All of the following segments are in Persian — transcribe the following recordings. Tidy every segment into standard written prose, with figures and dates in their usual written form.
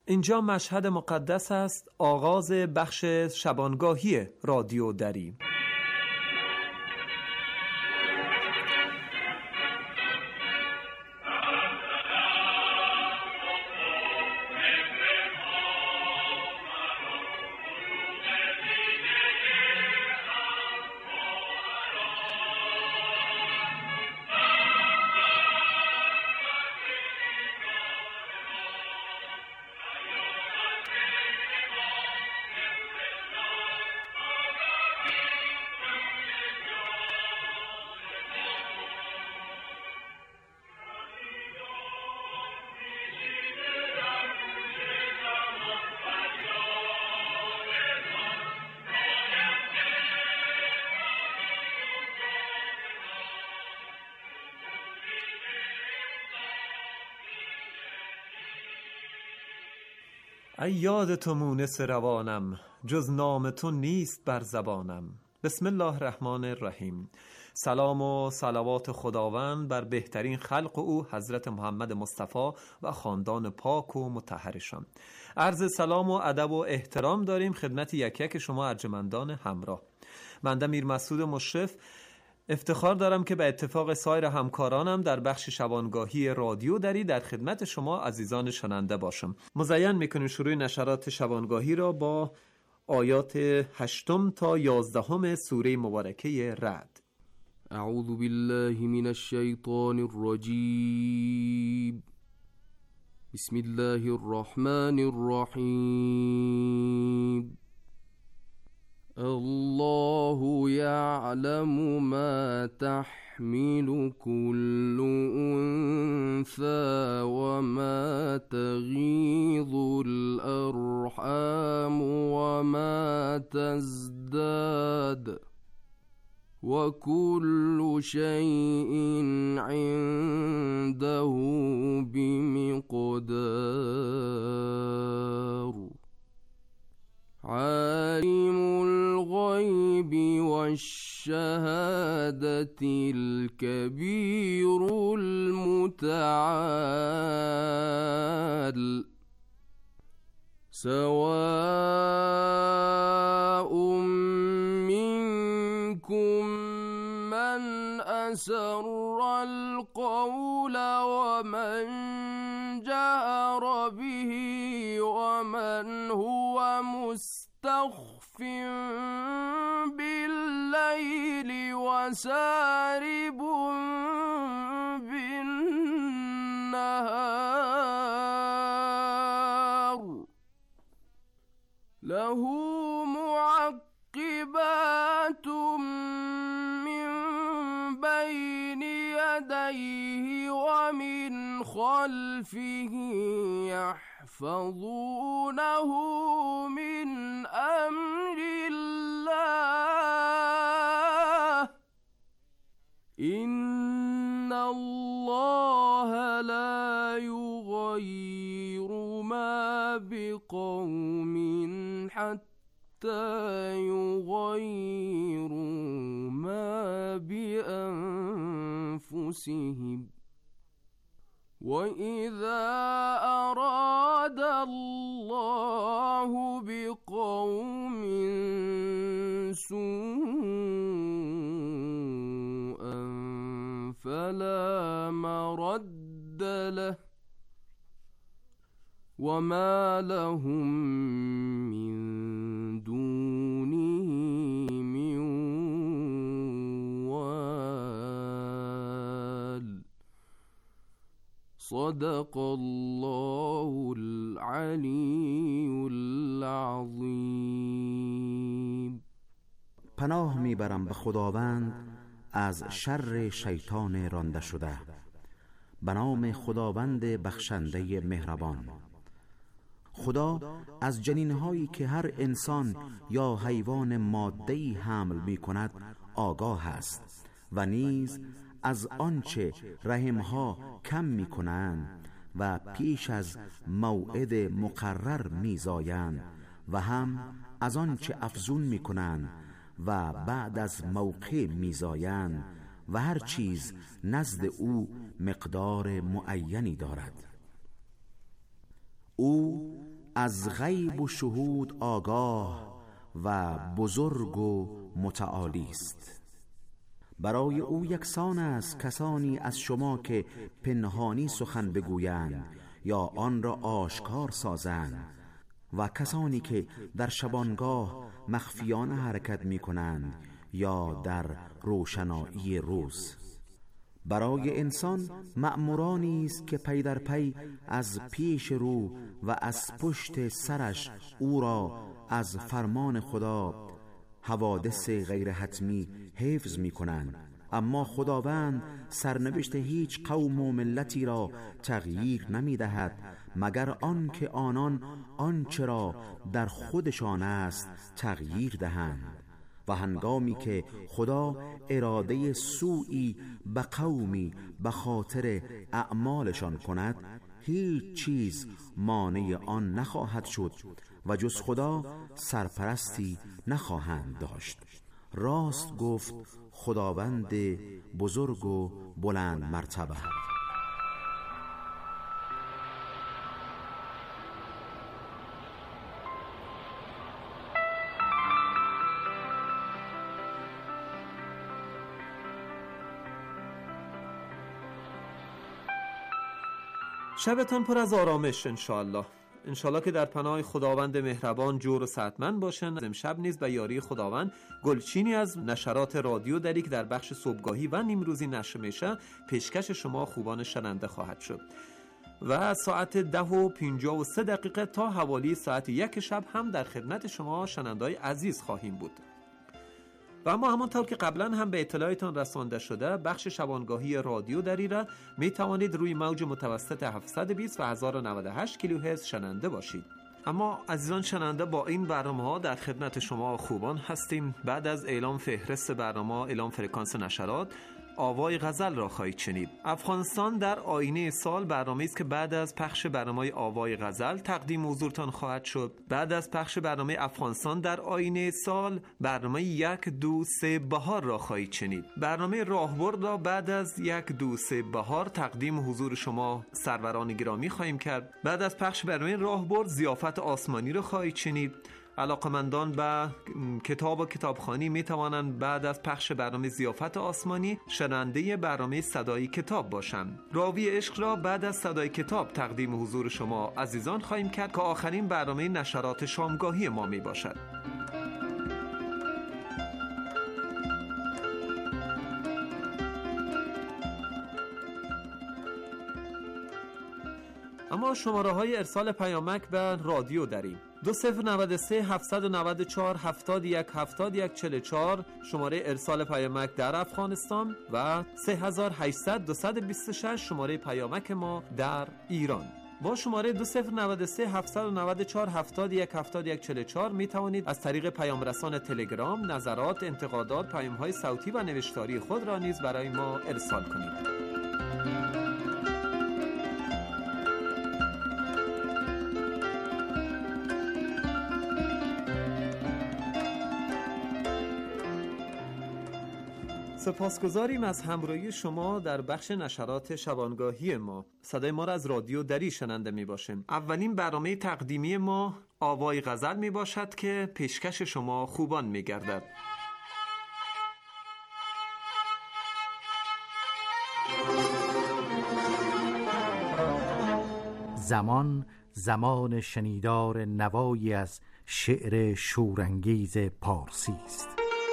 اینجا مشهد مقدس است، آغاز بخش شبانگاهی رادیو دری. ای یاد تو مونس روانم، جز نام تو نیست بر زبانم. بسم الله الرحمن الرحیم. سلام و صلوات خداوند بر بهترین خلق او حضرت محمد مصطفی و خاندان پاک و مطهرشان. عرض سلام و ادب و احترام داریم خدمت یک یک شما ارجمندان همراه. من میر مسعود مشرف افتخار دارم که به اتفاق سایر همکارانم در بخش شبانگاهی رادیو دری در خدمت شما عزیزان شنونده باشم. مزین میکنیم شروع نشرات شبانگاهی را با آیات 8 تا 11 سوره مبارکه رعد. اعوذ بالله من الشیطان الرجیم. بسم الله الرحمن الرحیم. الله يعلم ما تحمل كل أنثى وما تغيض الأرحام وما تزداد وكل شيء عنده بمقدار. عالم الغيب والشهادة الكبير المتعال. سواء منكم من أسر القول ومن جهر به ومن هو مستخف بالليل وسارب بالنهار. له معقبات من بين يديه ومن خلفه يحفظونه من أمر الله. إن الله لا يغير ما بقوم حتى يغيروا ما بأنفسهم. وإذا أراد الله بقوم سوءا فلا مرد له وما لهم من دونه من وال. صدق الله العلی العظیم. پناه میبرم به خداوند از شر شیطان رانده شده. به نام خداوند بخشنده مهربان. خدا از جنینهایی که هر انسان یا حیوان ماده‌ای حمل می‌کند آگاه است و نیز از آنچه رحمها کم می‌کنند و پیش از موعد مقرر می‌زایند و هم از آنچه افزون می‌کنند و بعد از موقع می‌زایند و هر چیز نزد او مقدار معینی دارد. او از غیب و شهود آگاه و بزرگ و متعالی است. برای او یکسان است کسانی از شما که پنهانی سخن بگویند یا آن را آشکار سازند و کسانی که در شبانگاه مخفیانه حرکت می کنند یا در روشنایی روز. برای انسان مأمورانی است که پی در پی از پیش رو و از پشت سرش او را از فرمان خدا حوادث غیر حتمی حفظ می کنند، اما خداوند سرنوشت هیچ قوم و ملتی را تغییر نمی دهد مگر آن که آنان آنچه را در خودشان است تغییر دهند. و هنگامی که خدا اراده سوئی به قومی به خاطر اعمالشان کند، هیچ چیز مانع آن نخواهد شد و جز خدا سرپرستی نخواهند داشت. راست گفت خداوند بزرگ و بلند مرتبه. شبتان پر از آرامش انشالله که در پناه خداوند مهربان جور و صحتمند باشن. امشب نیز به یاری خداوند گلچینی از نشرات رادیو دری که در بخش صبحگاهی و نیمروزی نشر میشه پیشکش شما خوبان شنونده خواهد شد و ساعت 10:53 تا حوالی ساعت 1 شب هم در خدمت شما شنونده‌های عزیز خواهیم بود. و اما همانطور که قبلا هم به اطلاعتان رسانده شده، بخش شبانگاهی رادیو دری را می توانید روی موج متوسط 720 و 1098 کیلوهرتز شنونده باشید. اما عزیزان شنونده، با این برنامه‌ها در خدمت شما خوبان هستیم. بعد از اعلام فهرست برنامه، اعلام فرکانس نشرات، آوای غزل را خواهید شنید. افغانستان در آینه سال برنامه‌ای است که بعد از پخش برنامه آوای غزل تقدیم حضورتان خواهد شد. بعد از پخش برنامه افغانستان در آینه سال، برنامه 1 2 3 بهار را خواهید شنید. برنامه راهبرد را بعد از 1 2 3 بهار تقدیم حضور شما سروران گرامی خواهیم کرد. بعد از پخش برنامه راهبرد، ضیافت آسمانی را خواهید شنید. علاقمندان به کتاب و کتابخوانی می توانند بعد از پخش برنامه ضیافت آسمانی شنونده برنامه صدای کتاب باشند. راوی عشق را بعد از صدای کتاب تقدیم حضور شما عزیزان خواهیم کرد که آخرین برنامه نشرات شامگاهی ما می باشد. اما شماره های ارسال پیامک به رادیو داریم: 2093 794 71 71 44 شماره ارسال پیامک در افغانستان و 3800 226 شماره پیامک ما در ایران. با شماره 2093 794 71 71 44 می توانید از طریق پیام رسان تلگرام نظرات، انتقادات، پیام‌های صوتی و نوشتاری خود را نیز برای ما ارسال کنید. سپاسگزاریم از همراهی شما در بخش نشرات شبانگاهی ما. صدای ما را از رادیو دری شنونده می باشیم. اولین برنامه تقدیمی ما آوای غزل می باشد که پیشکش شما خوبان می گردد. زمان شنیدار نوایی از شعر شورانگیز پارسی است.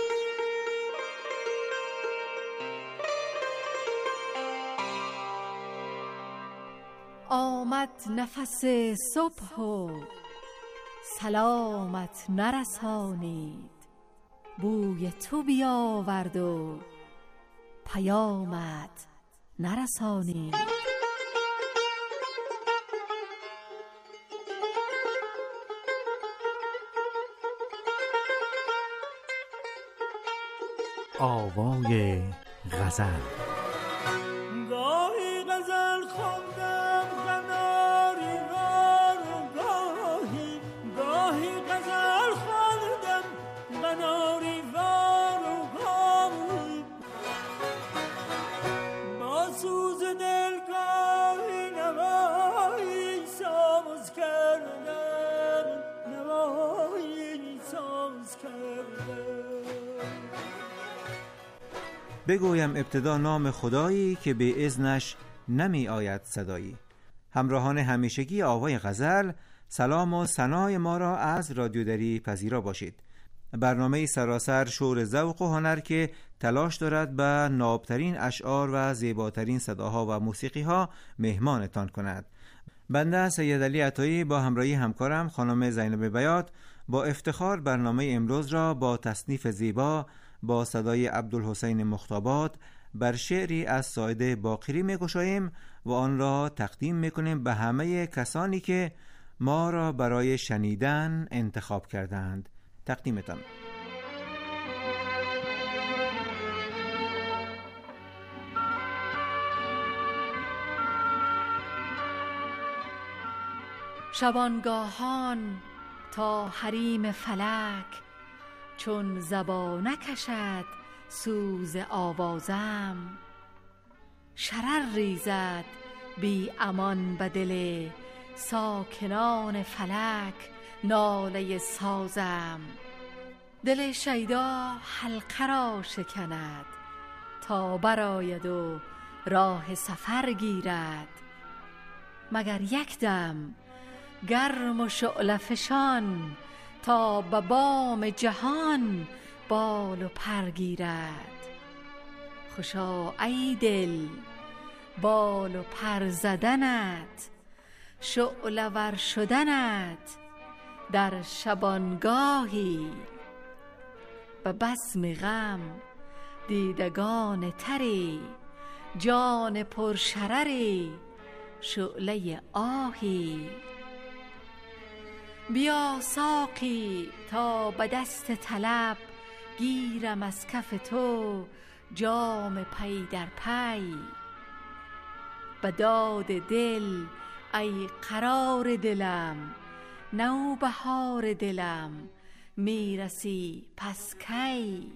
آمد نفس صبح و سلامت نرسانید، بوی تو بیاورد و پیامت نرسانید. آوای غزل. بگویم ابتدا نام خدایی که به اذنش نمی آید صدایی. همراهان همیشگی آوای غزل، سلام و ثنای ما را از رادیو دری پذیرا باشید. برنامه سراسر شور ذوق و هنر که تلاش دارد به نابترین اشعار و زیباترین صداها و موسیقی‌ها مهمانتان کند. بنده سید علی عطایی با همراهی همکارم خانم زینب بیات با افتخار برنامه امروز را با تصنیف زیبا با صدای عبدالحسین مختابات بر شعری از ساعد باقری می‌گشاییم و آن را تقدیم می‌کنیم به همه کسانی که ما را برای شنیدن انتخاب کردند. تقدیمتان. شبانگاهان تا حریم فلک، چون زبان نکشد سوز آوازم. شرر ریزد بی امان به دل ساکنان فلک ناله سازم. دل شیدا حلقه را شکند تا براید و راه سفر گیرد. مگر یک دم گرم و شعله فشان تا به بام جهان بال و پر گیرد. خوشا ای دل بال و پر زدنت، شعله ور شدنت در شبانگاهی. به بزم غم دیدگان تری، جان پرشرری شعله آهی. بیا ساقی تا به دست طلب، گیرم از کف تو جام پی در پی. به داد دل ای قرار دلم، نوبهار دلم میرسی پس کی.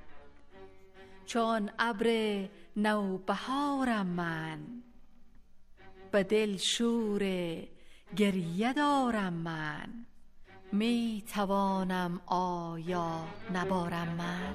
چون ابر نوبهارم من، به دل شور گریه دارم من. می توانم آیا نبارم من؟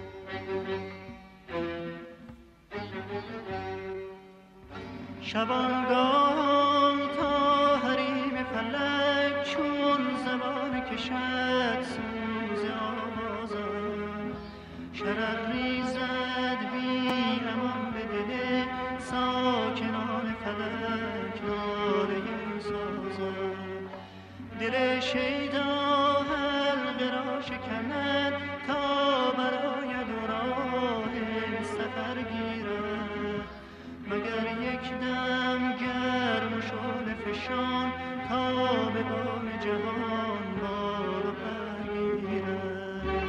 شبانگاه تا حریم فلک، چون زبان کشد سوز آوازم. شرر ریزد بی امان به دل ساکنان فلک ناله سازم. دل شیدا حلقه را شکند تا براید و راه سفر گیرد. مگر یک دم گرم و شعله فشان تا به بام جهان بال و پر گیرد.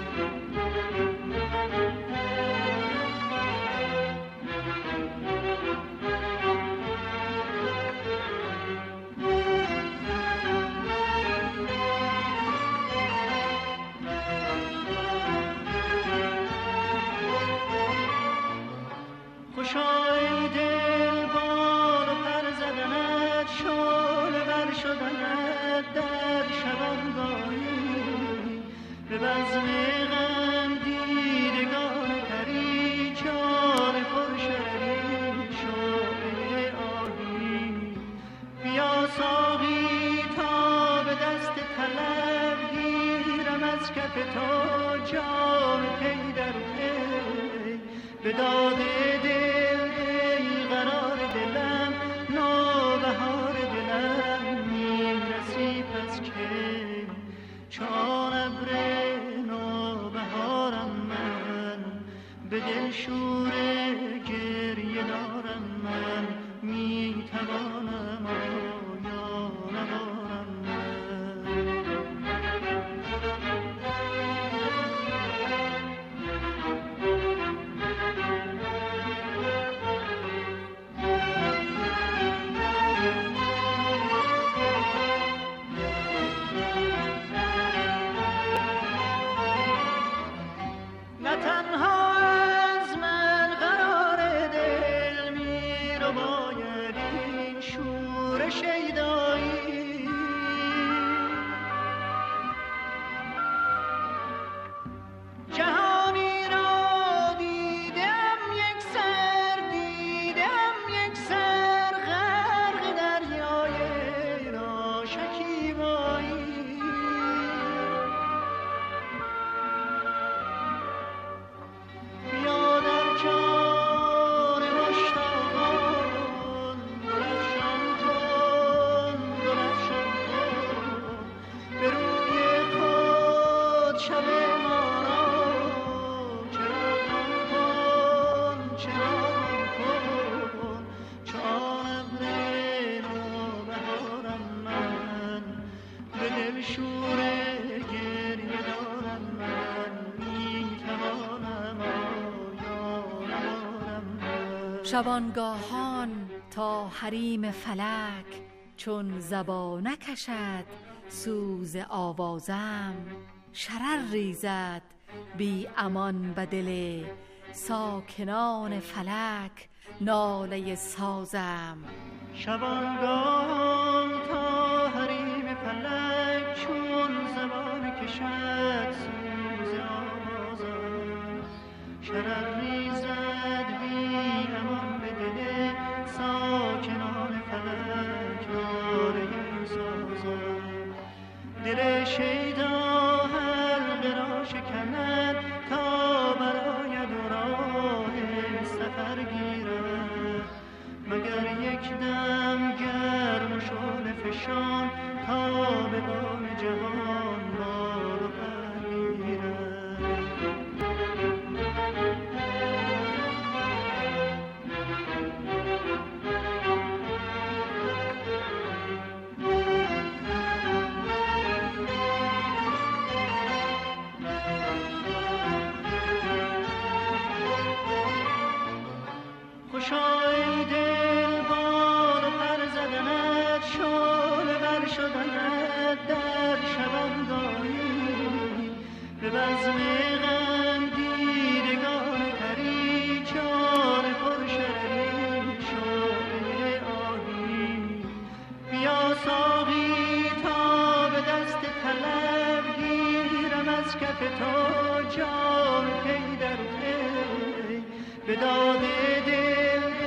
خوشا ای دل بال و پر زدنت، شعله ور شدنت در شبانگاهی. به بزم غم دیدگان تری، جان پرشرری شعله آهی. بیا ساقی تا به دست طلب، گیرم از کف تو جام پی در پی. به داد دل ای قرار دلم، نوبهار دلم میرسی پس کی. چون ابر نوبهارم من، به دل شور گریه دارم من. میتوانم آیا نبارم من؟ شورش شبانگاهان تا حریم فلک چون زبا نکشد سوز آوازم. شرر ریزد بی امان به دل ساکنان فلک ناله سازم. شبانگاهان تا حریم فلک چون زبان کشد سوز آوازم. شرر ریزد بی امان به دل ساکنان فلک ناله سازم. دل شیدا حلقه را شکند تا براید و راه سفر گیرد. مگر یک دم گرم و شعله فشان تا به بام جهان بال و پر گیرد. خوشا ای دل بال و پر زدنت، شعله ور شدنت در شبانگاهی. به بزم غم دیدگان پری جان پرشرری شعله آهی. بیا ساقی تا به دست طلب گیرم از کف تو جام پی در پی. به داد دل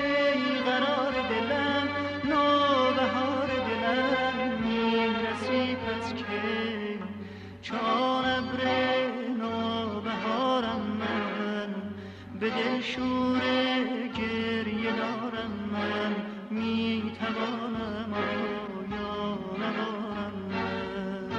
چون ابر نوبهارم من، به دل شور گریه دارم من. می توانم آیا ندارم من.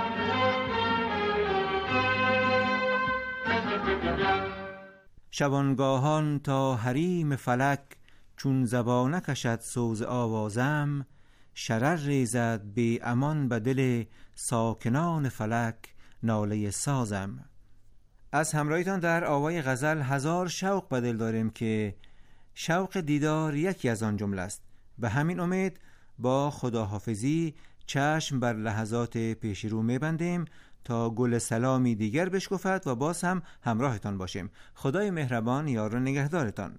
شبانگاهان تا حریم فلک چون زبا نکشد سوز آوازم. شرر ریزد بی امان به دل ساکنان فلک ناله سازم. از همراهیتان در آوای غزل هزار شوق به دل داریم که شوق دیدار یکی از آن جمله است. به همین امید با خداحافظی چشم بر لحظات پیش رو می‌بندیم تا گل سلامی دیگر بشکفد و باز هم همراهتان باشیم. خدای مهربان یار و نگهدارتان.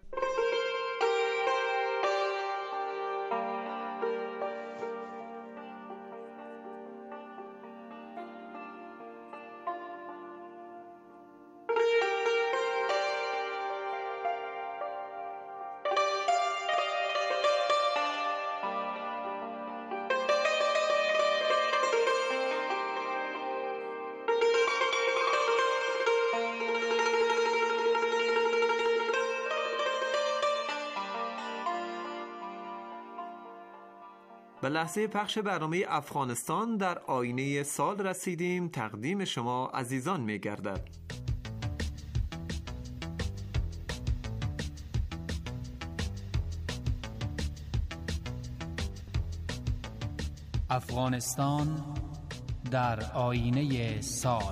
به لحظه پخش برنامه افغانستان در آینه سال رسیدیم. تقدیم شما عزیزان می گردد. افغانستان در آینه سال.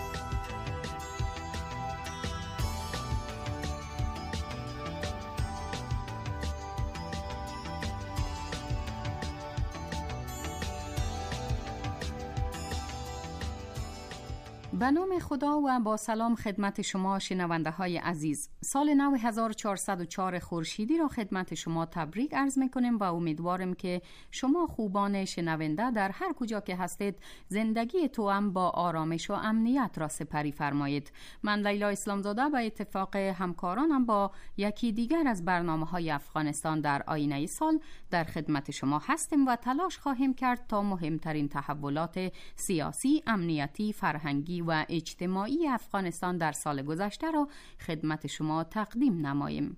به نام خدا و با سلام خدمت شما شنونده های عزیز. سال نو 1404 خورشیدی را خدمت شما تبریک عرض میکنیم و امیدوارم که شما خوبان شنونده در هر کجا که هستید زندگی توأم با آرامش و امنیت را سپری فرمایید. من لیلا اسلامزاده به اتفاق همکارانم با یکی دیگر از برنامه‌های افغانستان در آینه سال در خدمت شما هستیم و تلاش خواهیم کرد تا مهمترین تحولات سیاسی، امنیتی، فرهنگی و اجتماعی افغانستان در سال گذشته را خدمت شما تقدیم نماییم.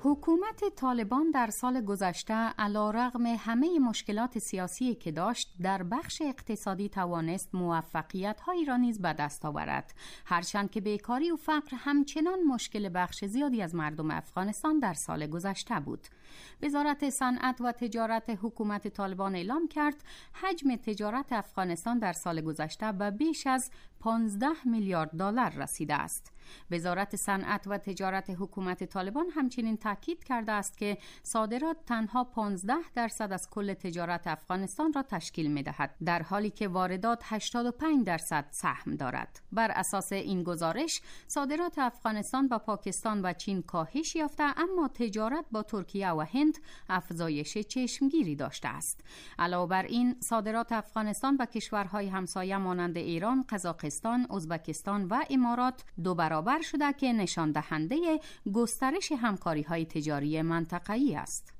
حکومت طالبان در سال گذشته علیرغم همه مشکلات سیاسی که داشت در بخش اقتصادی توانست موفقیت‌هایی را نیز به دست آورد، هرچند که بیکاری و فقر همچنان مشکل بخش زیادی از مردم افغانستان در سال گذشته بود. وزارت صنعت و تجارت حکومت طالبان اعلام کرد حجم تجارت افغانستان در سال گذشته به بیش از 15 میلیارد دلار رسیده است. وزارت صنعت و تجارت حکومت طالبان همچنین تاکید کرده است که صادرات تنها 15% از کل تجارت افغانستان را تشکیل می‌دهد، در حالی که واردات 85% سهم دارد. بر اساس این گزارش، صادرات افغانستان با پاکستان و چین کاهش یافته، اما تجارت با ترکیه و هند افزایش چشمگیری داشته است. علاوه بر این، صادرات افغانستان به کشورهای همسایه مانند ایران، قزاقستان، ازبکستان و امارات 2 برابر شده که نشان دهنده گسترش همکاری‌های تجاری منطقه‌ای است.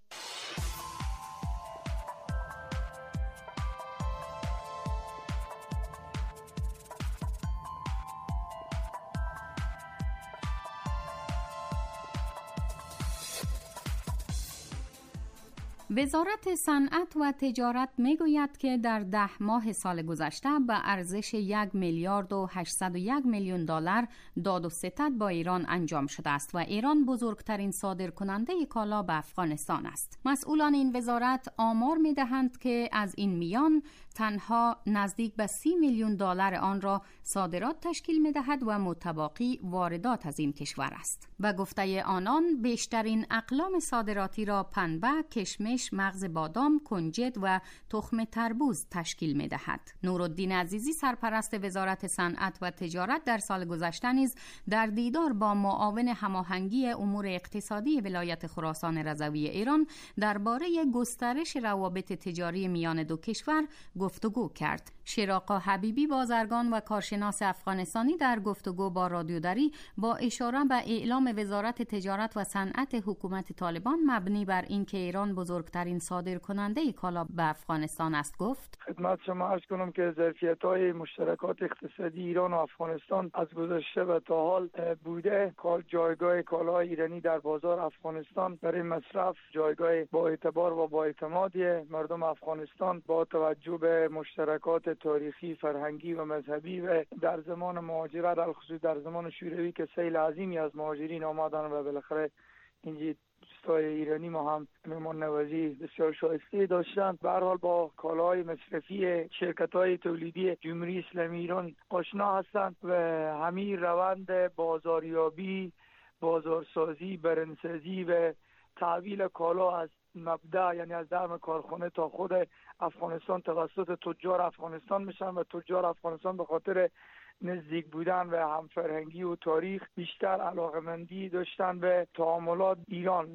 وزارت صنعت و تجارت میگوید که در 10 ماه سال گذشته به ارزش 1 میلیارد و 801 میلیون دلار داد و ستد با ایران انجام شده است و ایران بزرگترین صادرکننده کالا به افغانستان است. مسئولان این وزارت آمار میدهند که از این میان تنها نزدیک به 30 میلیون دلار آن را صادرات تشکیل می‌دهد و متباقی واردات از این کشور است. به گفته آنان بیشترین اقلام صادراتی را پنبه، کشمش، مغز بادام، کنجد و تخم تربوز تشکیل می‌دهد. نورالدین عزیزی سرپرست وزارت صنعت و تجارت در سال گذشته نیز در دیدار با معاون هماهنگی امور اقتصادی ولایت خراسان رضوی ایران درباره گسترش روابط تجاری میان دو کشور گفتگو کرد. شراقا حبیبی بازرگان و کارشناس افغانستانی در گفتگو با رادیو دری با اشاره به اعلام وزارت تجارت و صنعت حکومت طالبان مبنی بر اینکه ایران بزرگترین صادرکننده کالا به افغانستان است گفت: خدمت شما عرض کنم که ظرفیت‌های مشترکات اقتصادی ایران و افغانستان از گذشته و تا حال بوده. جایگاه کالاهای ایرانی در بازار افغانستان برای مصرف جایگاه با اعتبار و با اعتمادی مردم افغانستان با توجه به مشترکات تاریخی، فرهنگی و مذهبی و در زمان مهاجرت، الخصوص در زمان شوروی که سیل عظیمی از مهاجرین آمدن و بالاخره اینجا دوستای ایرانی ما هم مهمان نوازی بسیار شایسته داشتن. به هر حال با کالاهای مصرفی شرکت‌های تولیدی جمهوری اسلامی ایران آشنا هستند و همین روند بازاریابی، بازارسازی، برندسازی و تحویل کالا از مبدأ یعنی از درم کارخانه تا خود افغانستان توسط تجار افغانستان میشن و تجار افغانستان به خاطر نزدیک بودن و همفرهنگی و تاریخ بیشتر علاقمندی داشتن به تعاملات ایران.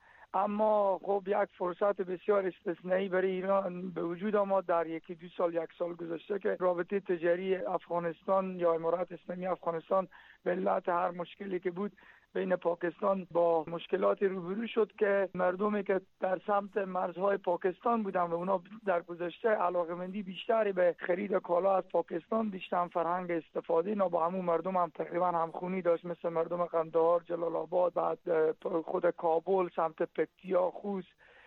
اما خب یک فرصت بسیار استثنایی برای ایران به وجود آمد در یک سال گذشته که رابطه تجاری افغانستان یا امارات اسلامی افغانستان به علت هر مشکلی که بود بین پاکستان با مشکلات روبرو شد که مردمی که در سمت مرزهای پاکستان بودن و اونا در گذشته علاقمندی بیشتری به خرید کالا از پاکستان داشتن، فرهنگ استفاده اینا با همون مردم هم تقریبا همخونی داشت، مثل مردم قندهار، جلال آباد، بعد خود کابل، سمت پکتیا، خوست،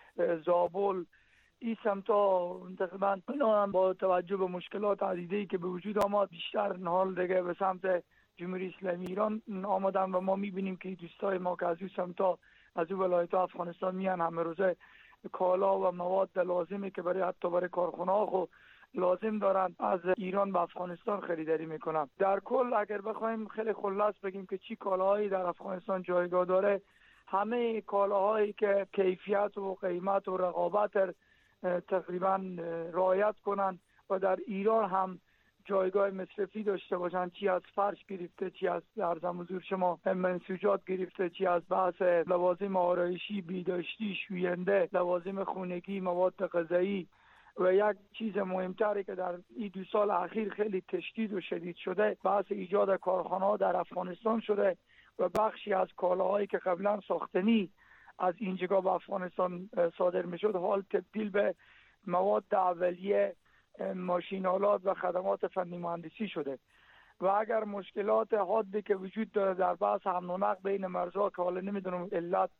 زابل، این سمتا تقریبا اینا هم با توجه به مشکلات عدیده‌ای که به وجود آمد بیشتر حال دیگه به سمت جمهوری اسلامی ایران آمدن و ما میبینیم که دوستای ما که از این سمتا از این ولایت افغانستان میان همه روزه کالا و مواد لازمی که برای حتی برای کارخانه ها لازم دارن از ایران به افغانستان خریداری میکنن. در کل اگر بخوایم خیلی خلاص بگیم که چی کالاهایی در افغانستان جایگاه داره، همه کالاهایی که کیفیت و قیمت و رقابت تقریبا رعایت کنن و در ایران هم جایگاه مصرفی داشته باشن، چی از فرش گرفته، چی از عرضم حضور شما منسوجات گرفته، چی از بحث لوازم آرایشی، بیداشتی، شوینده، لوازم خانگی، مواد غذایی و یک چیز مهمتری که در این 2 سال اخیر خیلی تشدید و شدید شده، بحث ایجاد کارخانه‌ها در افغانستان شده و بخشی از کالاهایی که قبلا ساختنی از اینجا به افغانستان صادر میشد حال تبدیل به مواد اولیه، ماشین‌آلات و خدمات فنی مهندسی شده و اگر مشکلات حادی که وجود داره در بحث حمل و نقل بین مرزها که حالا نمیدونم علت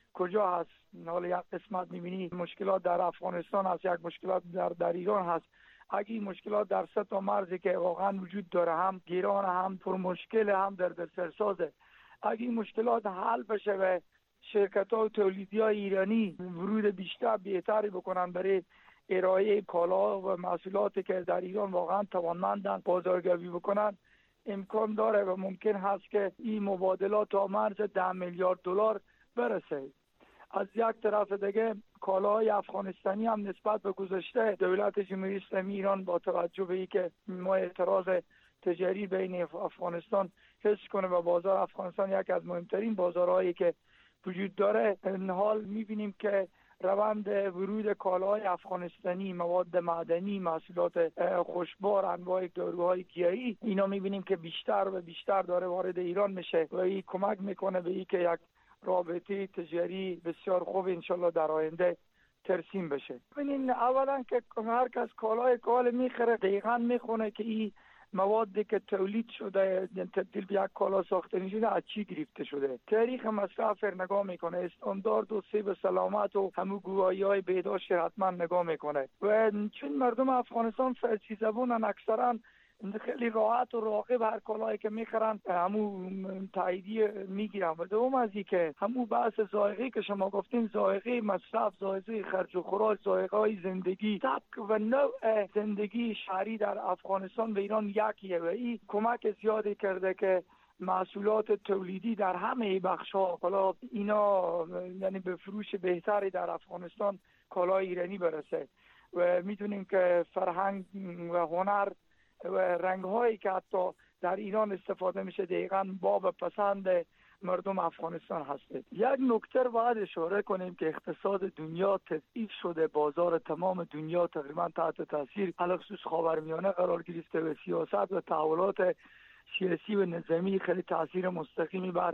کجا هست. حالا یک قسمت می‌بینی مشکلات در افغانستان هست، یک مشکلات در ایران هست. اگه این مشکلات در سه تا مرزی که واقعا وجود داره، هم گیران، هم پر مشکل، هم در سرسازه، اگه این مشکلات حل بشه و شرکت‌ها و تولیدی‌های ایرانی ورود بیشتر بهتری بکنن برای ارائه کالا و محصولاتی که در ایران واقعا توانمندن بازارگیری بکنن، امکان داره و ممکن هست که این مبادلات تا مرز 10 میلیارد دلار برسه. از یک طرف دیگه کالاهای افغانستانی هم نسبت به گذشته دولت جمهوری اسلامی ایران با توجه به اینکه ما اعتراض تجاری بین افغانستان حس کنه و بازار افغانستان یک از مهمترین بازارهایی که وجود داره، این حال میبینیم که روند ورود کالاهای افغانستانی، مواد معدنی، محصولات خوشبار، انواع داروهای گیاهی، اینا میبینیم که بیشتر و بیشتر داره وارد ایران میشه و این کمک میکنه به این که یک رابطه تجاری بسیار خوب انشالله در آینده ترسیم بشه. ببینین اولا که هر کس کالای میخره دقیقاً میخونه که این موادی که تولید شده تبدیل به یک کالا ساختنی شده از چی گرفته شده، تاریخ مصرف نگاه میکنه، استاندارد و سیب سلامت و همون گواهی‌های بهداشت حتما نگاه میکنه و چون مردم افغانستان فارسی زبونن اکثرا خیلی راحت و راغب هر کالایی که میخرن همون تاییدیه میگیرن. و دوم از این که همون بحث ذائقه‌ای که شما گفتین، ذائقه مصرف، ذائقه خرج و خوراک، ذائقه زندگی، سبک و نوع زندگی شهری در افغانستان و ایران یکیه و این کمک زیادی کرده که محصولات تولیدی در همه بخش‌ها حالا اینا یعنی به فروش بهتری در افغانستان کالای ایرانی برسه. و میدونیم که فرهنگ و هنر و رنگ‌هایی که حتی در ایران استفاده میشه دقیقاً باب پسند مردم افغانستان هسته. یک نکته باید اشاره کنیم که اقتصاد دنیا تضعیف شده، بازار تمام دنیا تقریباً تحت تاثیر خصوص خاورمیانه قرار گرفته و سیاست و تحولات سیاسی و نظامی خیلی تاثیر مستقیمی بر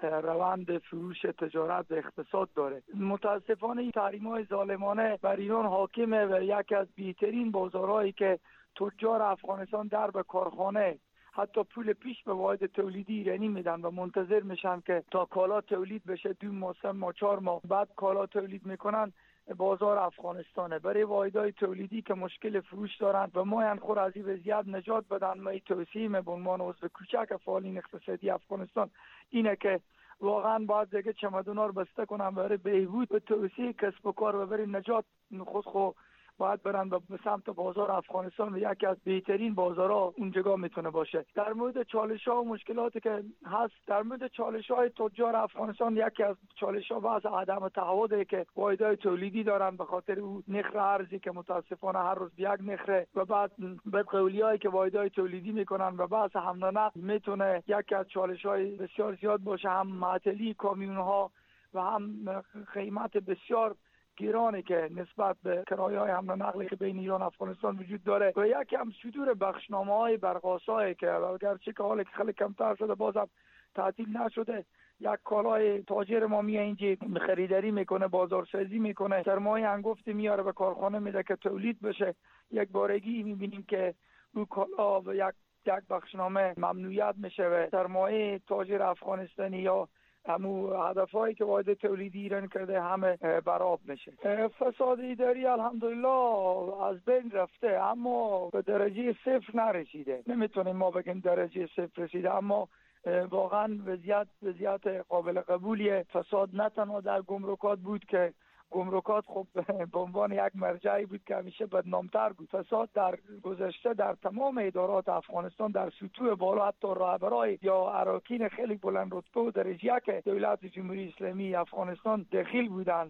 روند فروش تجارت و اقتصاد داره. متاسفانه این تحریم‌های ظالمانه بر ایران حاکمه و یکی از بهترین بازارهایی که تجار افغانستان در به کارخانه حتی پول پیش به واحد تولیدی ایرانی میدن و منتظر میشن که تا کالا تولید بشه 2 ماه 3 ماه 4 ماه بعد کالا تولید میکنن بازار افغانستانه. برای واحدهای تولیدی که مشکل فروش دارن و ما خود از این وضعیت نجات بدن، ما توصیه به عنوان عضو کوچک فعالین اقتصادی افغانستان اینه که واقعا باید دیگه چمدونا رو بسته کنن برای بهبود و توسعه کسب و کار و برای نجات خود باید برن به سمت بازار افغانستان و یکی از بهترین بازارها اونجا میتونه باشه. در مورد چالش‌ها و مشکلاتی که هست، در مورد چالش‌های تجار افغانستان یکی از چالش‌ها بحث عدم تعهدی که واحدهای تولیدی دارن به خاطر اون نرخ ارزی که متاسفانه هر روز یک نرخه و بعد بدقولیایی که واحدهای تولیدی میکنن و بحث حمل و نقل میتونه یکی از چالش‌های بسیار زیاد باشه، هم معطلی کامیون‌ها و هم قیمت بسیار گیرانی که نسبت به کرایه‌های حمل و نقلی که بین ایران و افغانستان وجود داره و یکی هم صدور بخشنامه‌های برق‌آسایی که اگرچه که حالا خیلی کمتر شده بازم تعطیل نشده، یک کالای تاجر ما میاد اینجا خریداری میکنه، بازارسازی میکنه، سرمایه انگفتی میاره به کارخانه میده که تولید بشه، یک بارگی میبینیم که او کالا و یک بخشنامه ممنوعیت میشه و سرمایه تاجر افغانستانی یا همو هدفهایی که واحد تولیدی ایران کرده همه برآب میشه. فساد اداری الحمدلله از بین رفته اما به درجه 0 نرسیده. نمیتونیم ما بگیم درجه 0 رسیده، اما واقعا وضعیت قابل قبولیه. فساد نه تنها در گمرکات بود که گمرکات خب به عنوان یک مرجعی بود که همیشه بدنامتر بود. فساد در گذشته در تمام ادارات افغانستان در سطوح بالا حتی رهبرای یا اراکین خیلی بلند رتبه و درجه که دولت جمهوری اسلامی افغانستان دخیل بودند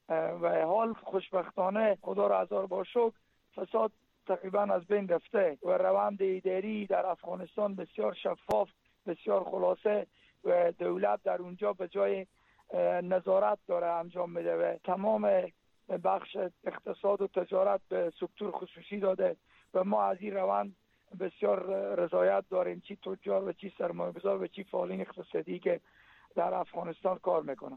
و حال خوشبختانه خدا را هزار بار شکر فساد تقریبا از بین رفته و روند اداری در افغانستان بسیار شفاف، بسیار خلاصه و دولت در اونجا به جای نظارت داره انجام میده و تمام بخش اقتصاد و تجارت به سکتور خصوصی داده و ما از این روند بسیار رضایت داریم، چی تجار و چی سرمایه‌گذار و چی فعالین اقتصادی که در افغانستان کار میکنن.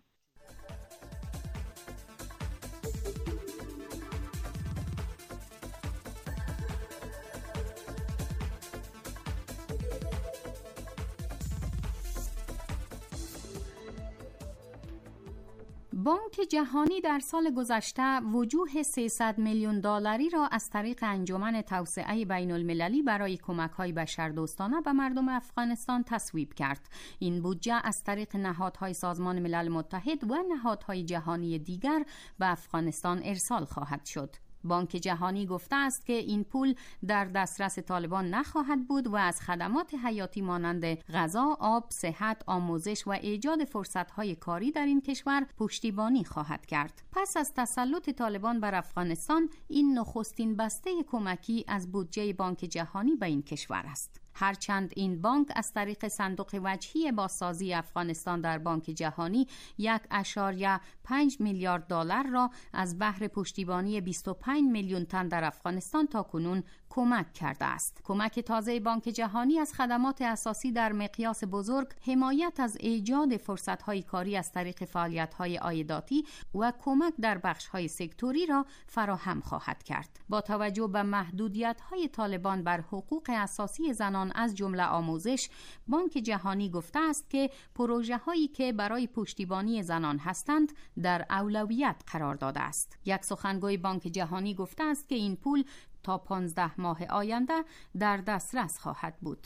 بانک جهانی در سال گذشته وجوه 300 میلیون دلاری را از طریق انجمن توسعه بین المللی برای کمک‌های بشردوستانه به مردم افغانستان تصویب کرد. این بودجه از طریق نهادهای سازمان ملل متحد و نهادهای جهانی دیگر به افغانستان ارسال خواهد شد. بانک جهانی گفته است که این پول در دسترس طالبان نخواهد بود و از خدمات حیاتی مانند غذا، آب، صحت، آموزش و ایجاد فرصت‌های کاری در این کشور پشتیبانی خواهد کرد. پس از تسلط طالبان بر افغانستان، این نخستین بسته کمکی از بودجه بانک جهانی به این کشور است. هرچند این بانک از طریق صندوق وجهی بازسازی افغانستان در بانک جهانی 1.5 میلیارد دلار را از بهر پشتیبانی 25 میلیون تن در افغانستان تاکنون کمک کرده است. کمک تازه بانک جهانی از خدمات اساسی در مقیاس بزرگ، حمایت از ایجاد فرصت‌های کاری از طریق فعالیت‌های عایداتی و کمک در بخش‌های سکتوری را فراهم خواهد کرد. با توجه به محدودیت‌های طالبان بر حقوق اساسی زنان از جمله آموزش، بانک جهانی گفته است که پروژه‌هایی که برای پشتیبانی زنان هستند در اولویت قرار داده است. یک سخنگوی بانک جهانی گفته است که این پول تا 15 ماه آینده در دسترس خواهد بود.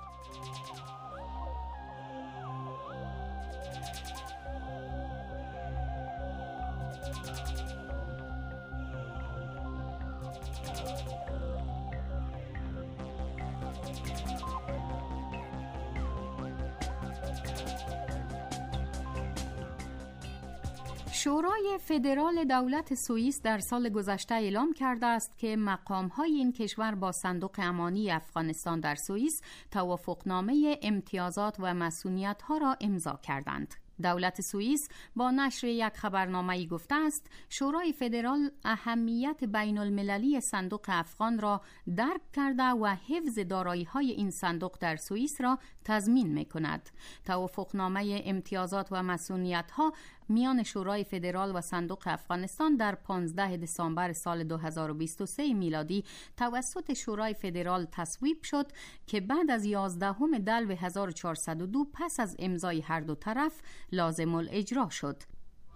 شورای فدرال دولت سوئیس در سال گذشته اعلام کرده است که مقام‌های این کشور با صندوق امانی افغانستان در سوئیس توافقنامه امتیازات و مسئولیت‌ها را امضا کردند. دولت سوئیس با نشر یک خبرنامه‌ای گفته است شورای فدرال اهمیت بین المللی صندوق افغان را درک کرده و حفظ دارایی‌های این صندوق در سوئیس را تضمین می‌کند. توافقنامه امتیازات و مسئولیت‌ها میان شورای فدرال و صندوق افغانستان در 15 دسامبر سال 2023 میلادی توسط شورای فدرال تصویب شد که بعد از 11 دلو 1402 پس از امضای هر دو طرف لازم الاجرا شد.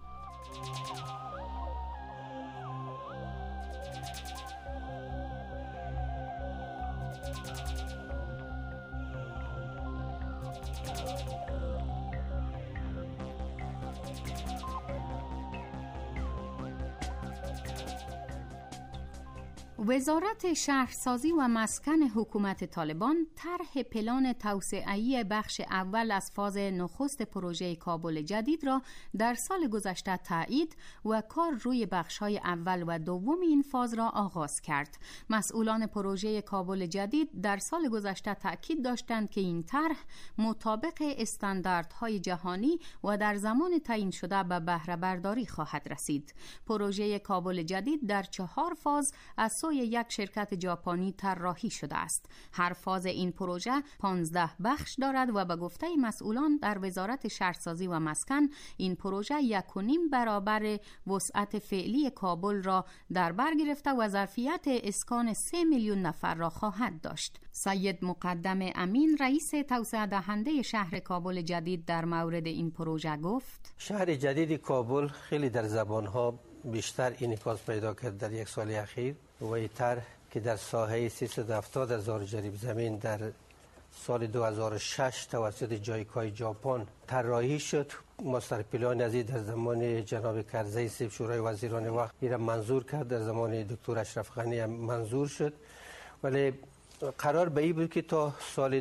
وزارت شهرسازی و مسکن حکومت طالبان طرح پلان توسعه‌ای بخش اول از فاز نخست پروژه کابل جدید را در سال گذشته تایید و کار روی بخش‌های اول و دوم این فاز را آغاز کرد. مسئولان پروژه کابل جدید در سال گذشته تاکید داشتند که این طرح مطابق استانداردهای جهانی و در زمان تعیین شده به بهره برداری خواهد رسید. پروژه کابل جدید در 4 فاز از سوی یک شرکت ژاپنی طراحی شده است. هر فاز این پروژه 15 بخش دارد و به گفته مسئولان در وزارت شهرسازی و مسکن این پروژه 1.5 برابر وسعت فعلی کابل را در بر گرفته و ظرفیت اسکان 3 میلیون نفر را خواهد داشت. سید مقدم امین رئیس توسعه دهنده شهر کابل جدید در مورد این پروژه گفت: شهر جدید کابل خیلی در زبانها بیشتر انعکاس پیدا کرد در یک سال اخیر و این طرح که در ساحه 370,000 جریب زمین در سال 2006 توسط جایکای ژاپن طراحی شد. ماستر پلان از در زمان جناب کرزی صاحب شورای وزیران وقت را منظور کرد، در زمان دکتر اشرف غنی هم منظور شد، ولی قرار به این بود که تا سال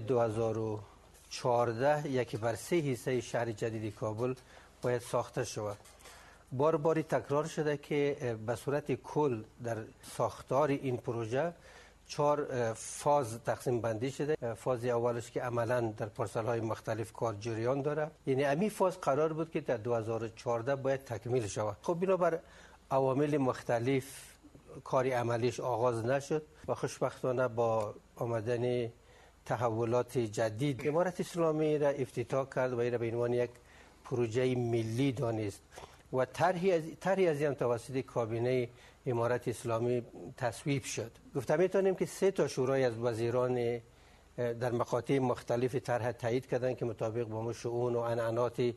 2014 1/3 حصه شهر جدید کابل باید ساخته شود. بار تکرار شده که به صورت کل در ساختار این پروژه 4 فاز تقسیم بندی شده. فاز اولش که عملا در پارسل‌های مختلف کار جریان داره، یعنی امی فاز قرار بود که در 2014 باید تکمیل شود. خب بنابر عوامل مختلف کاری عملیش آغاز نشد و خوشبختانه با آمدن تحولات جدید امارت اسلامی را افتتاح کرد و این را به عنوان یک پروژه ملی دانست و طرحی از این توسط کابینه امارت اسلامی تصویب شد. گفتم میتونیم که 3 تا شورای از وزیران در مقاطع مختلف طرح تایید کردن که مطابق با شؤون و عنعنات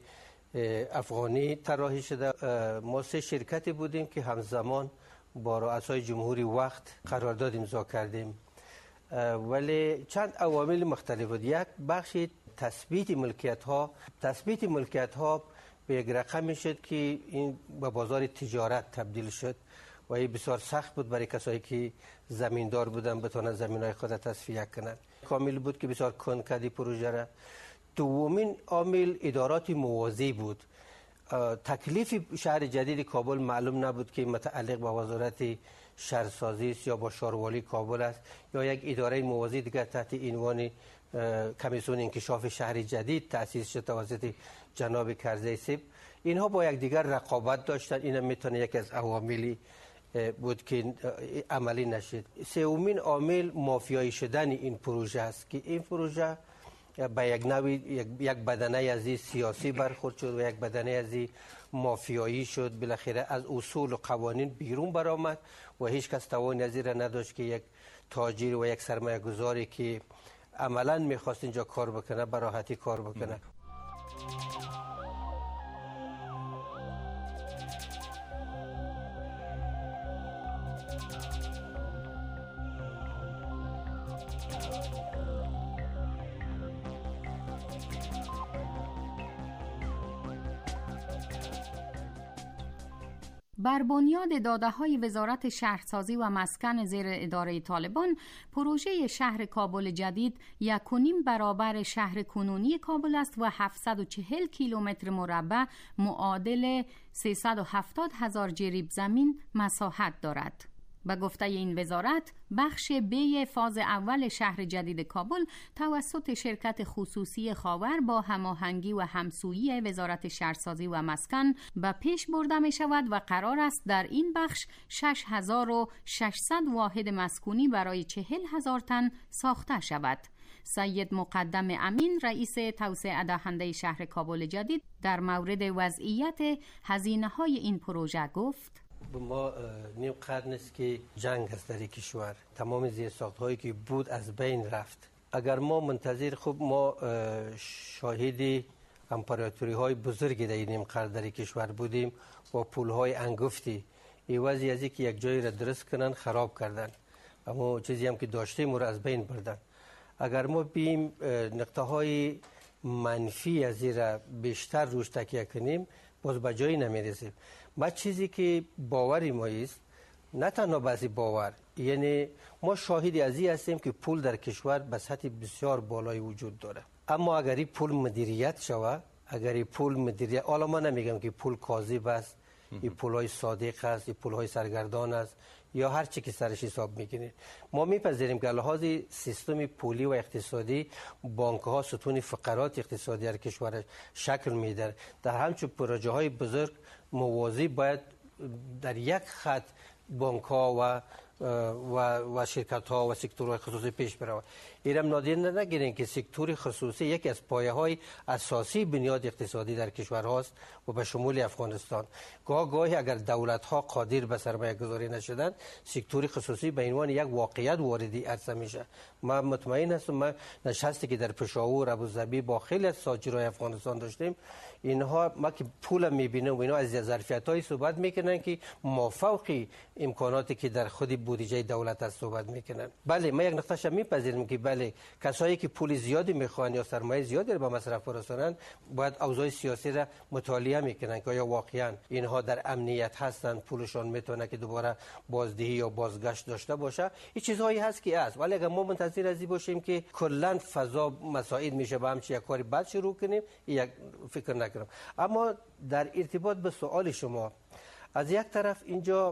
افغانی طراحی شده. ما 3 شرکتی بودیم که همزمان با رؤسای جمهوری وقت قرارداد امضا کردیم، ولی چند عوامل مختلف بود. یک بخش تثبیت ملکیت ها به یک رقمی شد که این به بازار تجارت تبدیل شد و این بسیار سخت بود برای کسایی که زمیندار بودن بتونن زمینای خود تصفیه کنن. کامل بود که بسیار کند کردی پروژه را. دومین عامل ادارات موازی بود. تکلیف شهر جدید کابل معلوم نبود که متعلق به وزارت شهرسازی است یا با شاروالی کابل است یا یک اداره موازی دیگر تحت عنوان کمیسیون انکشاف شهر جدید تأسیس شد توسط جناب کرزی سیب. اینها با یک دیگر رقابت داشتن. این میتونه یکی از عواملی بود که عملی نشد. سومین عامل مافیایی شدن این پروژه است که این پروژه به یک نوع یک بدنه از سیاسی برخورد شد و یک بدنه از مافیایی شد. بالاخره از اصول و قوانین بیرون برآمد و هیچ کس توان از را نداشت که یک تاجر و یک سرمایه گذاری که عملا میخواست اینجا کار بکنه به راحتی کار بکنه. بر بنیاد داده‌های وزارت شهرسازی و مسکن زیر اداره طالبان، پروژه شهر کابل جدید 1.5 برابر شهر کنونی کابل است و 740 کیلومتر مربع معادل 370,000 جریب زمین مساحت دارد. به گفته این وزارت، بخش بی فاز اول شهر جدید کابل توسط شرکت خصوصی خاور با هماهنگی و همسویی وزارت شهرسازی و مسکن به پیش برده می شود و قرار است در این بخش 6,600 واحد مسکونی برای 40,000 تن ساخته شود. سید مقدم امین، رئیس توسعه دهنده شهر کابل جدید، در مورد وضعیت هزینه‌های این پروژه گفت: ما نیم قرن است که جنگ است در این کشور. تمام زیرساخت‌هایی که بود از بین رفت. اگر ما منتظر ما شاهد امپراتوری‌های بزرگی در نیم قرن در این کشور بودیم با پول‌های انگفتی. ایوازی از اینکه یک جایی را درست کنن خراب کردن. اما چیزی هم که داشتیم رو از بین بردن. اگر ما بیم نقطه‌های منفی از این را بیشتر روش تکیه کنیم باز به جایی نمی‌رسیم. ما چیزی که باوری ما است، نه تنها بعضی باور، یعنی ما شاهدی از این هستیم که پول در کشور به سطح بسیار بالایی وجود داره. اما اگر این پول مدیریت شود، اگر این پول مدیریت، حالا ما نمیگم که پول کاذب است، این پولای صادق است، این پولای سرگردان است یا هر چی که سرش حساب میکنید. ما میپذیریم که لحاظ سیستم پولی و اقتصادی بانک ها ستون فقرات اقتصادی در کشور شکل میده. در همچون پروژه های بزرگ موازی باید در یک خط بانک ها و شرکت ها و سکتورهای خصوصی پیش برود. اینم نادیده نگیرین که سکتور خصوصی یکی از پایه های اساسی بنیاد اقتصادی در کشور هاست و به شمول افغانستان. گاهی اگر دولت ها قادر به سرمایه گذاری نشدن، سکتور خصوصی به عنوان یک واقعیت واردی عرضه میشه. من مطمئن هستم، من نشستی که در پشاور، ابوظبی با خیلی از تاجرای افغانستان داشتیم، اینها ما که پول میبینم و اینا از ظرفیت‌های صحبت میکنن که مافوق امکاناتی که در خود بودجه دولت است صحبت میکنن. بله، ما یک نقطه‌اش میپذیریم که بله، کسایی که پول زیادی میخوان یا سرمایه زیادی رو به مصرف برسونن باید اوضاع سیاسی را مطالعه میکنن که آیا واقعا اینها در امنیت هستن، پولشون میتونه که دوباره بازدهی یا بازگشت داشته باشه. این چیزهایی هست که است، ولی اگر ما منتظر از این باشیم که کلا فضا مساعد میشه به همچین یک کاری بعد شروع کنیم، یک فکر نکنم. اما در ارتباط به سوال شما، از یک طرف اینجا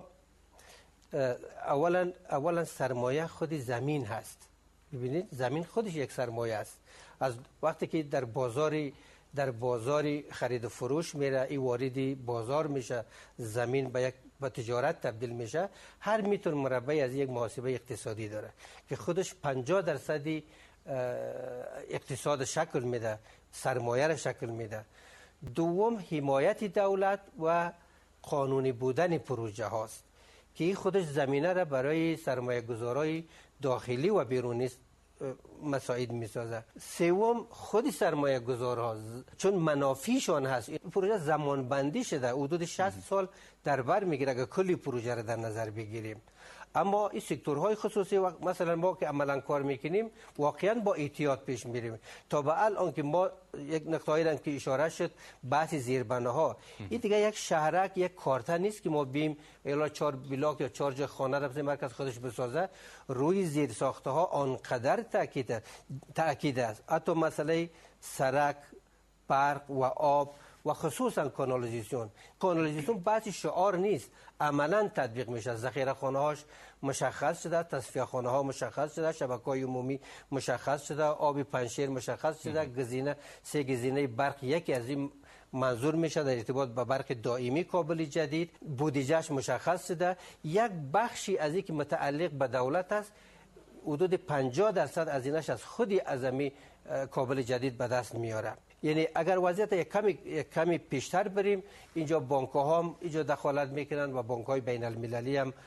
اولا سرمایه خود زمین هست. ببینید زمین خودش یک سرمایه است. از وقتی که در بازار خرید و فروش میره، این واردی بازار میشه، زمین به تجارت تبدیل میشه، هر متر مربعی از یک محاسبه اقتصادی داره که خودش 50% اقتصاد شکل میده، سرمایه را شکل میده. دوم، حمایت دولت و قانونی بودن پروژه هاست که این خودش زمینه را برای سرمایه گذارای داخلی و بیرونی مساعد میسازه. سوم خود سرمایه گذارها، چون منافعشان هست. این پروژه زمان بندی شده، حدود 60 سال در بر میگیره اگر کلی پروژه را در نظر بگیریم. اما این سکتورهای خصوصی مثلا ما که عملا کار میکنیم واقعا با احتیاط پیش میریم. تا به الان که ما یک نقطه‌ای که اشاره شد بحث زیربناها، این دیگه یک شهرک یک کارته نیست که ما بیم الا 4 بلاک یا 4 خانه را مرکز خودش بسازه. روی زیر ساخته ها آنقدر تاکید است. حتی مسئله سرک، برق و آب و خصوصا کانالیزاسیون بحث شعار نیست، عملا تطبیق میشه. ذخیره خانه هاش مشخص شده، تصفیه خانه ها مشخص شده، شبکه‌های عمومی مشخص شده، آب پنشیر مشخص شده، 3 گزینه برق یکی از این منظور میشه در ارتباط با برق دائمی کابل جدید، بودجهش مشخص شده. یک بخشی از این که متعلق به دولت است، حدود 50% از اینش از خودی اعظمی کابل جدید به دست میاره. یعنی اگر وضعیت یک کمی پیشتر بریم، اینجا بانک ها هم اینجا دخالت میکنن و بانک های بین المللی هم.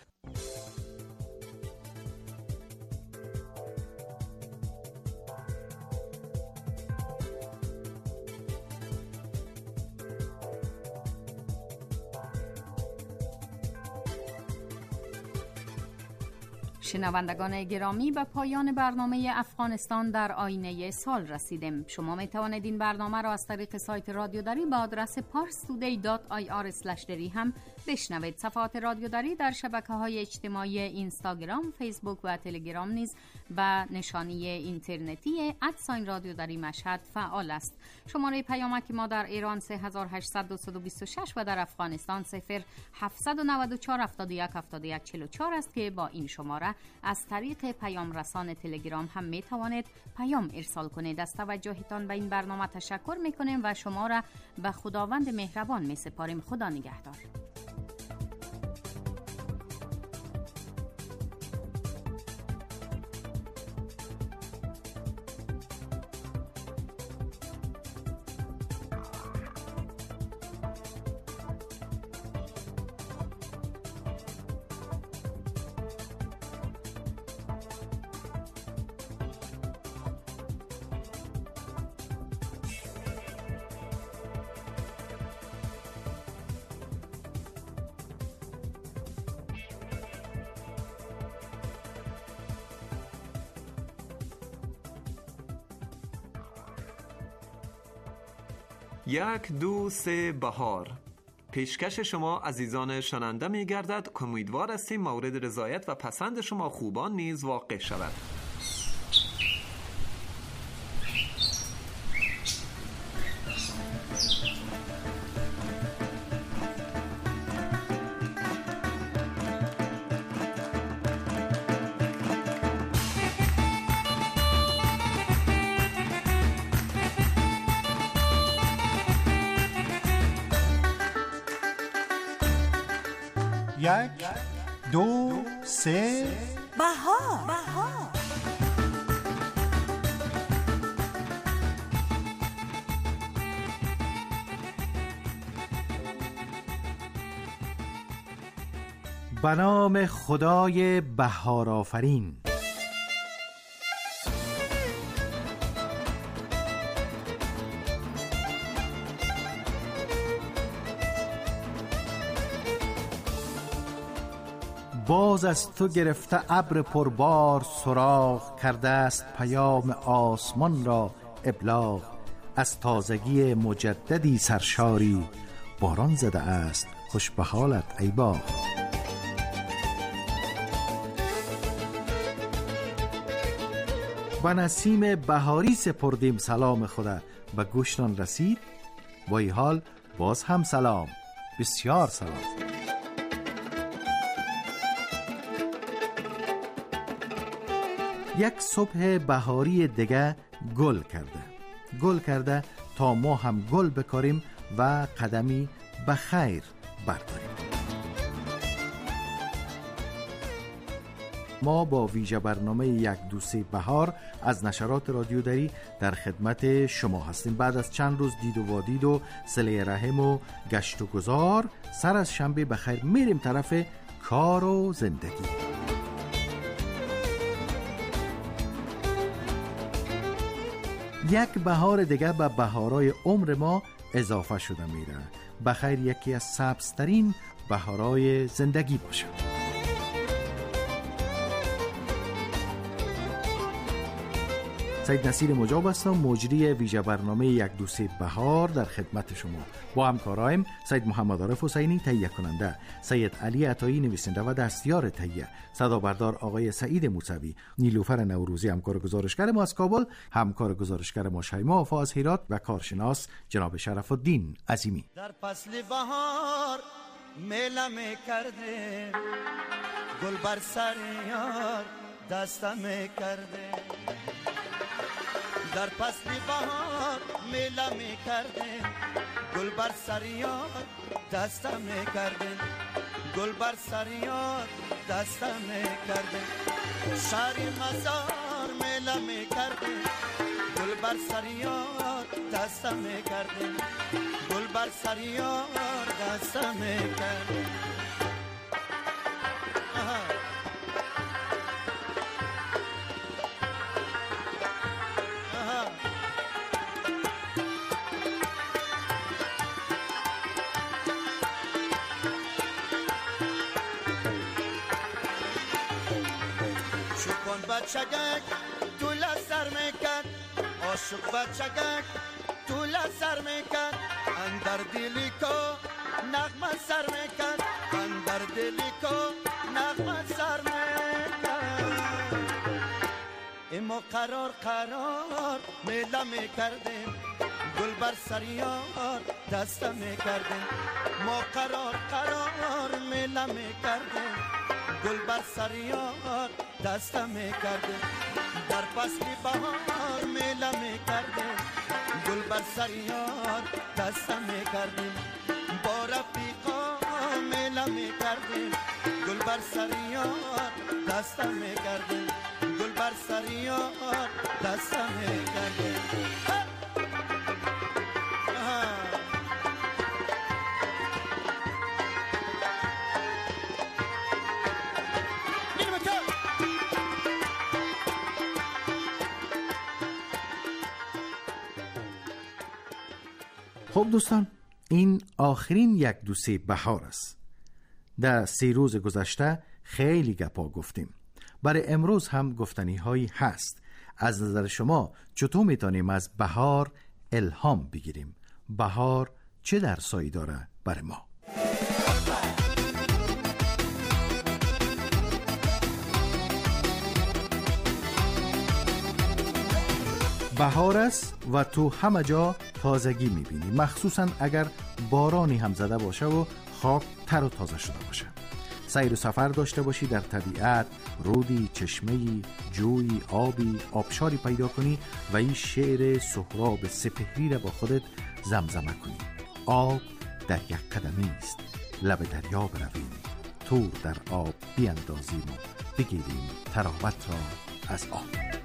شنوندگان گرامی، به پایان برنامه افغانستان در آینه سال رسیدیم. شما می توانید این برنامه را از طریق سایت رادیو دری با آدرس parstoday.ir/dari هم بشنوید. صفحات رادیو دری در شبکه‌های اجتماعی اینستاگرام، فیسبوک و تلگرام نیز به نشانی اینترنتی @رادیو دری مشهد فعال است. شماره پیامک ما در ایران 3800 و در افغانستان 0794 71 71 44 است که با این شماره از طریق پیام رسان تلگرام هم می توانید پیام ارسال کنید. از توجهتان به این برنامه تشکر می کنیم و شما را به خداوند مهربان می سپاریم. خدا نگهدار. یک دو سه بهار پیشکش شما عزیزان شنونده می گردد که امیدوار هستیم مورد رضایت و پسند شما خوبان نیز واقع شود. یک دو سه بهار. به نام خدای بهار آفرین. باز از تو گرفته ابر پربار سراغ، کرده است پیام آسمان را ابلاغ. از تازگی مجددی سرشاری، باران زده است خوش به حالت ای باغ. با نسیم بهاری سپردیم سلام خدا، به گوشتان رسید با این حال باز هم سلام، بسیار سلام. یک صبح بهاری دیگه گل کرده تا ما هم گل بکاریم و قدمی به خیر برداریم. ما با ویژه برنامه یک دو سه بهار از نشرات رادیو دری در خدمت شما هستیم. بعد از چند روز دید و وادید و صله رحم و گشت و گذار، سر از شنبه بخیر میریم طرف کار و زندگی. یک بهار دیگه به بهارای عمر ما اضافه شده میره. بخیر یکی از سبزترین بهارای زندگی باشه. سید نصیر مجاب هستم، مجری ویژه برنامه یک دو سه بهار در خدمت شما. با همکارایم سید محمد عارف حسینی تهیه کننده، سید علی عطایی نویسنده و دستیار تهیه، صدا بردار آقای سعید موسوی، نیلوفر نوروزی همکار گزارشگر ما از کابل، همکار گزارشگر ما شیما وفا از هرات و کارشناس جناب شرف الدین عظیمی. در فصل بهار میلم کرده، گل بر سر یار دستم کرده. در فصل بهار میله می کرده، گل بر سر یار دستم کرده، گل بر سر یار دستم کرده. شهری مزار میله می کرده، گل بر سر یار دستم کرده، گل بر سر یار دستم کرده. بچگک تو لسر میکرد، عاشق بچگک تو لسر میکرد، اندر دلی کو نغمه سر میکرد، اندر دلی کو نغمه سر میکرد. اما قرار میله میکردیم، گل بر سر یار دسته میکردیم. ما قرار میله میکردیم، گل بر سر یار دسته میکرده. در فصل بهار میله میکرده، گل بر سر یار دسته میکرده. با رفیقا میله میکرده، گل بر سر یار دسته میکرده، گل بر سر یار دسته میکرده. خب دوستان، این آخرین یک دو سه بهار است. در 3 روز گذشته خیلی گپا گفتیم. برای امروز هم گفتنی هایی هست. از نظر شما چطور میتونیم از بهار الهام بگیریم؟ بهار چه درسایی داره برای ما؟ بهار است و تو همه جا تازگی میبینی، مخصوصا اگر بارانی هم زده باشه و خاک تر و تازه شده باشه. سیر و سفر داشته باشی در طبیعت، رودی، چشمه‌ای، جویی، آبی، آبشاری پیدا کنی و این شعر سهراب سپهری را با خودت زمزمه کنی. آب در یک قدمی است، لب دریا برویم، تور در آب بیاندازیم و بگیریم تراوت را از آب.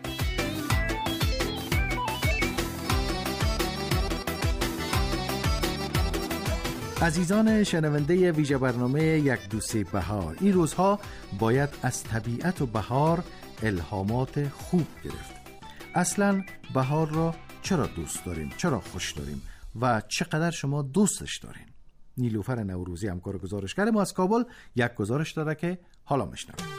عزیزان شنونده ویژه برنامه یک دو سه بهار، این روزها باید از طبیعت و بهار الهامات خوب گرفت. اصلا بهار را چرا دوست داریم؟ چرا خوش داریم؟ و چقدر شما دوستش دارین؟ نیلوفر نوروزی همکار گزارشگر ما از کابل یک گزارش داده که حالا میشنویم.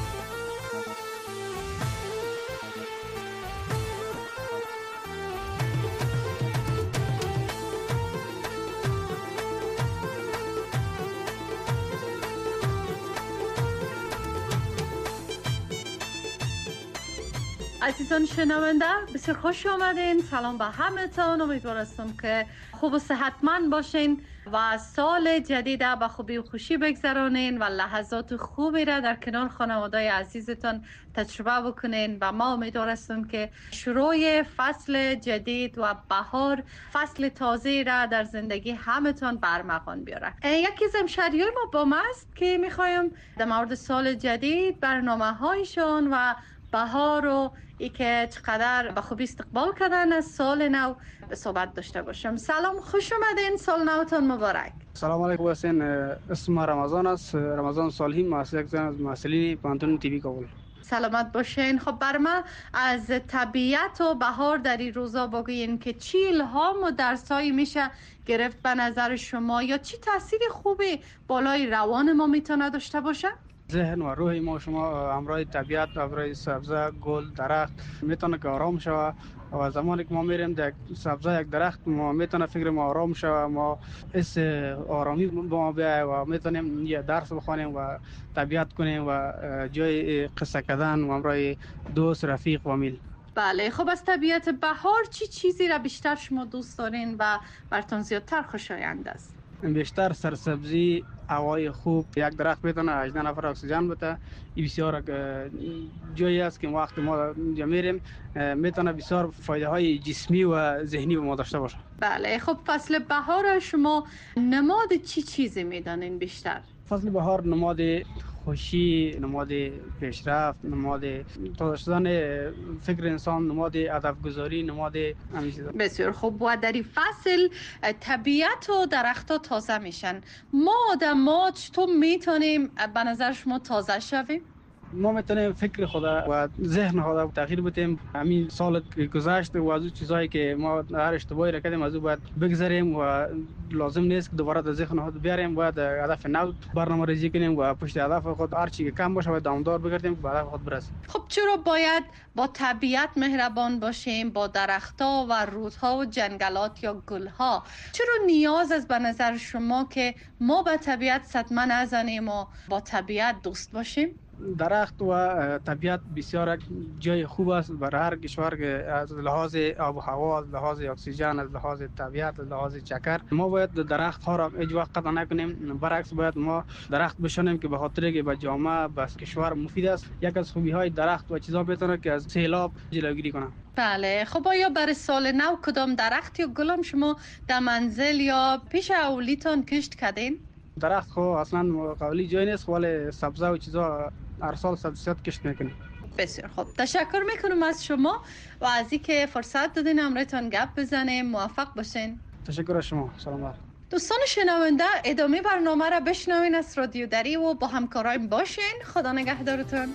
عزیزان شنونده بسیار خوش آمدین. سلام به همتون. امیدوارم که خوب و صحتمند باشین و سال جدید به خوبی و خوشی بگذرانین و لحظات خوبی را در کنار خانواده عزیزتون تجربه بکنین. و ما امیدوارم که شروع فصل جدید و بهار فصل تازه را در زندگی همتون برمغان بیاره. یکی از همشهریای ما با ما است که میخوایم در مورد سال جدید، برنامه هایشان و بهار و ای که چقدر به خوبی استقبال کردن از سال نو به صحبت داشته باشم. سلام، خوش اومدین، سال نوتون مبارک. سلام علیکم حسین، اسم رمضان است، رمضان صالحی، محصل از محصلین پانتون تی وی کابل. سلامت باشین. خب بر من از طبیعت و بهار در این روزا بگوین که چی الهام و درسایی میشه گرفت به نظر شما، یا چی تاثیر خوبی بالای روان ما میتونه داشته باشه؟ ذهن و روح ما شما همراه طبیعت، همراه سبزه، گل، درخت میتونه که آرام شوه و زمانی که ما میریم در سبزه یک درخت ما میتونه فکر ما آرام شوه، ما حس آرامی به ما بیاید و میتونیم یه درس بخونیم و طبیعت کنیم و جای قصه کردن و همراه دوست، رفیق و میل. بله. خب از طبیعت بهار چی چیزی را بیشتر شما دوست دارین و براتون زیادتر خوشایند است؟ بیشتر سرسبزی، هوای خوب، یک درخت میتونه 18 نفر اکسیژن بده. این بسیار جایی است که وقتی ما اینجا میریم میتونه بسیار فایده های جسمی و ذهنی به ما داشته باشه. بله. خب فصل بهار شما نماد چی چیزی میدانین بیشتر؟ فصل بهار نماد خوشی، نماد پیشرفت، نماد تازه شدن فکر انسان، نماد هدف گذاری، نماد همین چیزا. بسیار خوب. و در این فصل طبیعت و درخت‌ها تازه میشن. ما آدم‌ها چطور میتونیم به نظر شما تازه شویم؟ ما میتونیم فکر خدا و ذهن خدا تغییر بدیم. همین سال گذشته و از اون چیزایی که ما هر اشتباهی را کردیم از اون باید بگذریم و لازم نیست که دوباره در ذهن خود بیاریم. باید هدف نو برنامه‌ریزی کنیم و پشت هدف خود هر چی که کم باشه باید دامدار بگردیم که به هدف خود برسیم. خب چرا باید با طبیعت مهربان باشیم، با درخت‌ها و رودها و جنگلات یا گل‌ها؟ چرا نیاز است به نظر شما که ما به طبیعت صدمه نزنیم و با طبیعت دوست باشیم؟ درخت و طبیعت بسیار جای خوب است برای هر کشور که از لحاظ آب و هوا، از لحاظ اکسیژن، از لحاظ طبیعت، از لحاظ چکر. ما باید درخت ها را هیچ وقت قطع نکنیم، برعکس باید ما درخت بشنیم که به خاطر که به جامعه، به کشور مفید است. یک از خوبی های درخت و چیزا بتونه که از سیلاب جلوگیری کنه. بله. خب آیا برای سال نو کدام درخت یا گل شما در منزل یا پیش اولیتان کشت کردین؟ درخت خو اصلا قولی جای نیست، ولی سبزه و چیزا هر سال سبزیجات کشت میکنیم. بسیار خوب. تشکر میکنم از شما و از اینکه فرصت دادین امروز گپ بزنیم. موفق باشین. تشکر از شما. سلام. دوستان شنونده، ادامه برنامه را بشنوین از رادیو دری و با همکارایم باشین. خدا نگهدارتون.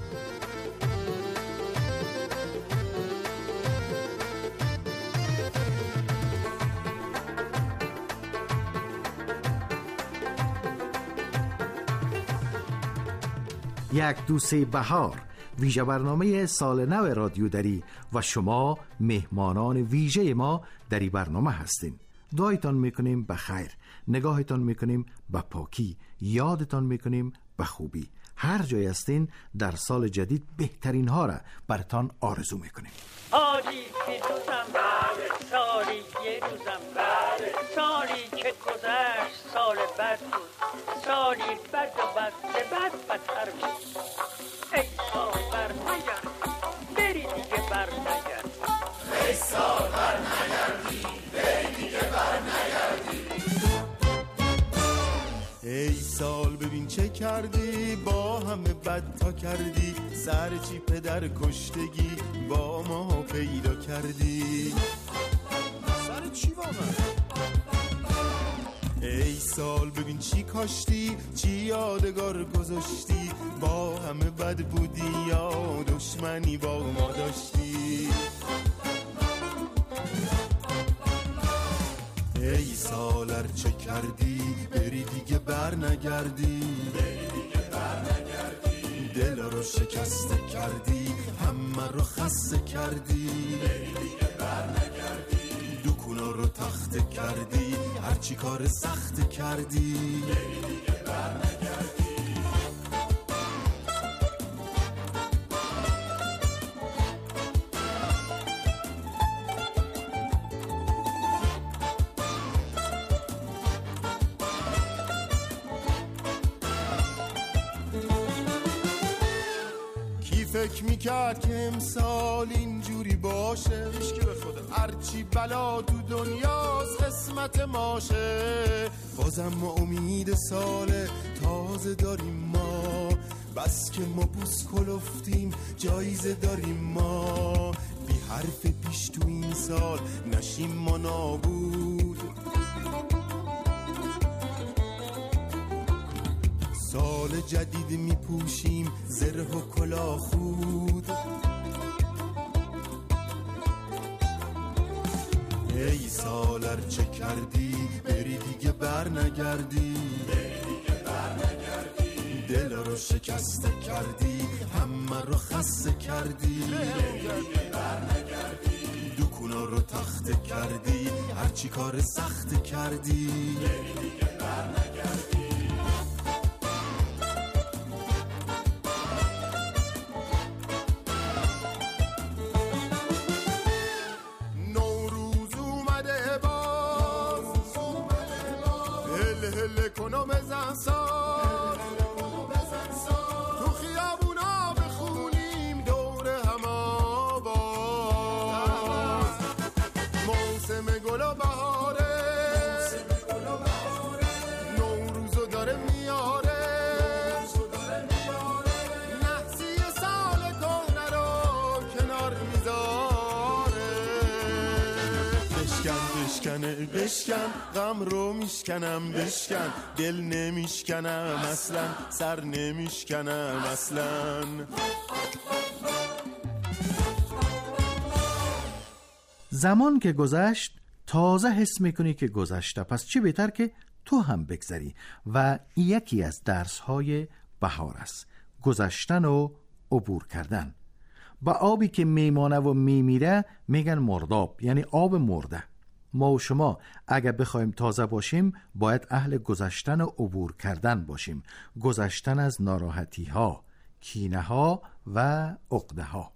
یک دوسه بهار، ویژه برنامه سال نو رادیو دری و شما مهمانان ویژه ما در این برنامه هستین. دعایتان میکنیم به خیر، نگاهتان میکنیم به پاکی، یادتان میکنیم به خوبی. هر جای هستین در سال جدید بهترین ها را برتان آرزو میکنیم. حالی پیروزم سالی یه روزم سالی که گذشت سال بد بود، سالی بد و بد بدتر بود. ای سال بر نگرد بری دیگه بر نگرد، ای سال بر نگردی بری دیگه بر نگردی. ای سال ببین چه کردی، با همه بد تا کردی، سر چی پدر کشتگی با ما پیدا کردی. سر چی با من؟ ای سال ببین چی کاشتی، چی یادگار گذاشتی، با همه بد بودی یا دشمنی با ما داشتی. ای سال هر چه کردی بری دیگه بر نگردی، دل رو شکسته کردی، همه رو خسته کردی، دکونا رو تخته کردی، هرچی کار سخت کردی. فکر میکرد که امسال اینجوری باشه، هیچکی به خدا هرچی بلا تو دنیاست قسمت ماشه. بازم ما امید سال تازه داریم ما، بس که ما بوس کلفتیم جایزه داریم ما. بی حرف پیش تو این سال نشیم ما نابود، سال سال جدید می پوشیم زره و کلاه خود. ای سال ارچه کردی بری دیگه بر نگردی، دل رو شکسته کردی همه رو خسته کردی، دکونا رو تخته کردی هرچی کار سخت کردی. نوروز اومده باز، هل هل کنو بزن ساز، تو خیابونا بخونیم دور هم آواز. موسم گل و بهاره، نوروزو داره میاره، نحسی سال کهنه رو کنار میذاره. بشکن بشکنه بشکن غم رو میشکنم، بشکن دل نمیشکنم اصلا، سر نمیشکنم اصلا. زمان که گذشت تازه حس میکنی که گذشته، پس چه بهتر که تو هم بگذری و یکی از درس‌های بهار است، گذشتن و عبور کردن. با آبی که میمانه و میمیره میگن مرداب، یعنی آب مرده. ما و شما اگر بخوایم تازه باشیم باید اهل گذشتن و عبور کردن باشیم، گذشتن از ناراحتی ها، کینه ها و عقده ها.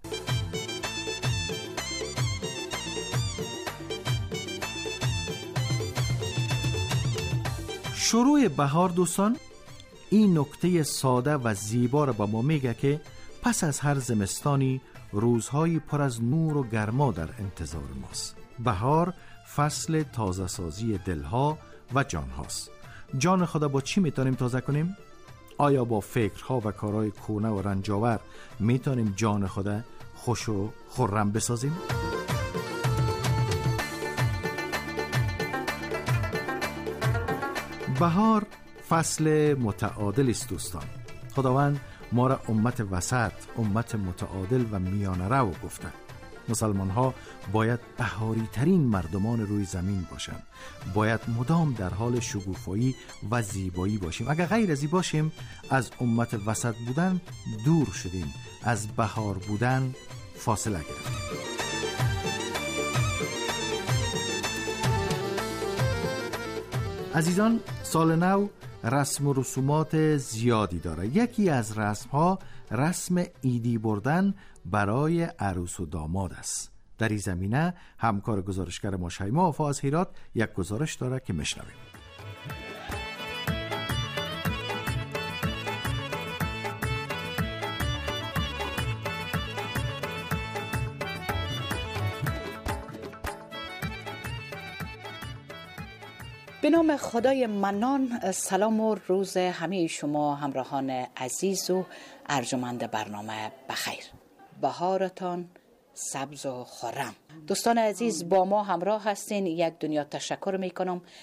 شروع بهار دوستان این نکته ساده و زیبا را به ما میگه که پس از هر زمستانی روزهایی پر از نور و گرما در انتظار ماست. بهار فصل تازه سازی دلها و جانهاست. جان خدا با چی میتونیم تازه کنیم؟ آیا با فکرها و کارهای کهنه و رنجاور میتونیم جان خدا خوش و خرم بسازیم؟ بهار فصل متعادل است دوستان. خداوند ما را امت وسط، امت متعادل و میانه رو گفته. مسلمان ها باید بهاری ترین مردمان روی زمین باشند. باید مدام در حال شگوفایی و زیبایی باشیم. اگر غیر از این باشیم از امت وسط بودن دور شدیم، از بهار بودن فاصله گرفتیم. عزیزان، سال نو رسم و رسومات زیادی داره. یکی از رسم ها رسم عیدی بردن برای عروس و داماد است. در این زمینه همکار گزارشگر ما شیما وفا از هرات یک گزارش داره که میشنویم. به نام خدای منان، سلام و روز همه شما همراهان عزیز و ارجمند برنامه بخیر. بهارتان سبز و خرم. دوستان عزیز با ما همراه هستین. یک دنیا تشکر میکنم